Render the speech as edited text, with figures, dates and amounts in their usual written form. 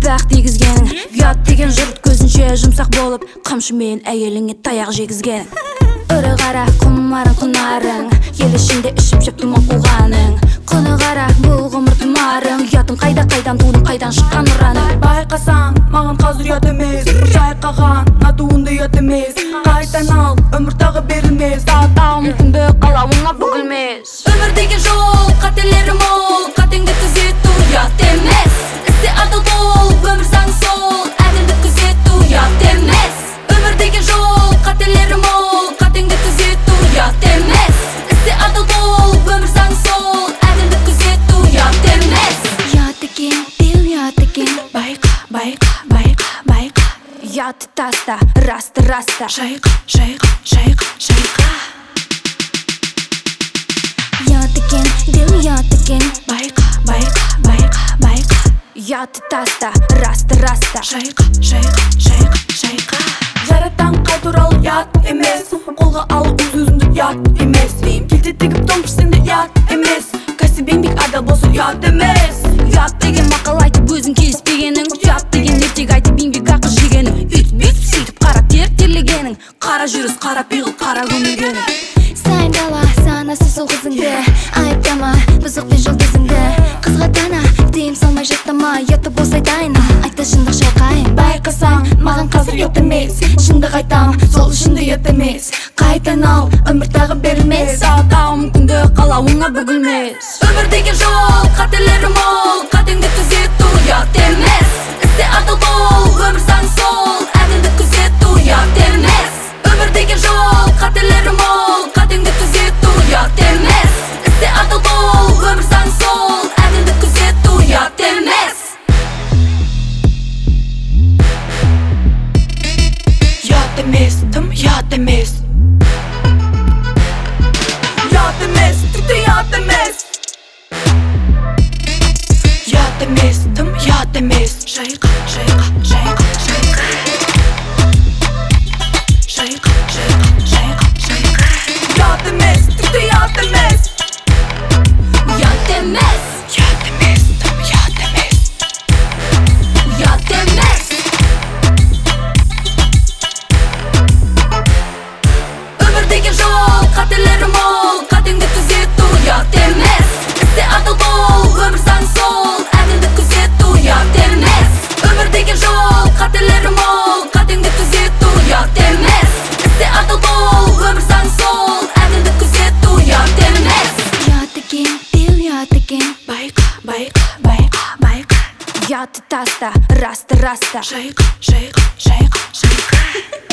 аппақ дегізгенің. Ұят деген жұрт көзінше жұмсақ болып, қамшымен әйеліңе таяқ жегізген. Үрі қара құмарың құнарың, ел ішінде ішіп жеп тұман қуғаның. Құны қара бұл ғұмыр тұмарың, ұятың қайдан тудың, қайдан шыққан ұраның. Байқасаң маған қазір ұят емес, жайқаған атуынды ұят емес. Қайтан ал өмір тағы берілмес, Тау мүмкінді қалауыңа бүгілмес. өмір деген жол, қателері мол, қатеңді түзету ұят емес. Істе адал бол, өмір заңы сол, әділдік күзету ұят емес. Өмір деген жол, қателері мол, қатеңді түзету ұят емес. Істе адал бол, өмір заңы сол, әділдік күзету ұят емес. Ұят екен, бел ұят екен. Байқа, байқа, байқа, байқа. Ұятты таста, расты. Шайқа, шайқа, шайқа, шайқа. Ұят екен, бел ұят екен. Байқа, байқа, байқа, байқа. Ұятты таста, расты. Шайқа, шайқа, шайқа, шайқа. Жаратан қай туралы ұят емес, қолға алып өз-өзіңді ұят емес. Келте тігіп томпырсенде ұят емес, кәсібің бек адал болса ұят емес. Ұят деген мақал айтып өзің келіспегенің, ұят деген ертек айтып еңбек ақы жегенің. Үйтіп сөйтіп қара терлегенің, қара жүріс, қара пиғыл, қара көмілгенің. Сайын дала санасы сол қызыңды, айыптама бұзықпен жұлдызыңды. Қызға тана тыйым салмай жаттама, ұяты болса айтайын, айтты шындық шалқайын. Байқасаң маған қазір ұят емес, шындық айтам сол шынды ұят емес. Қайтан ал өмір тағы берілмес, Тау мүмкінді қалауыңа бүгілмес. өмір деген жол, қателері мол, қатеңді түзету ұят емес. Істе адал бол, өмір заңы сол, әділдік күзету ұят емес. Өмір деген жол, қателері мол, қатеңді түзету ұят емес. Істе адал бол, өмір заңы сол, әділдік күзету ұят емес. Ұят емес, тым ұят емес. Ұят емес, тіпті ұят емес. Ұят емес, тым ұят емес. Шайқа, шайқа, шайқа, шайқа. Шайқа, шайқа, шайқа, шайқа. Ұят емес, тіпті ұят емес. Ұят емес, Ұят емес, тым ұят емес. ұят емес. Өмір деген жол, қателері мол, қатеңді түзету ұят емес. Істе адал бол, өмір заңы сол, әділдік күзету ұят емес. Өмір деген жол, қателері мол, қатеңді түзету ұят емес. Істе адал бол, өмір заңы сол, әділдік күзету ұят емес. Ұят екен, бел ұят екен. Байқа, байқа, байқа, байқа. Ұятты таста, расты. Шайқа, шайқа, шайқа, шайқа.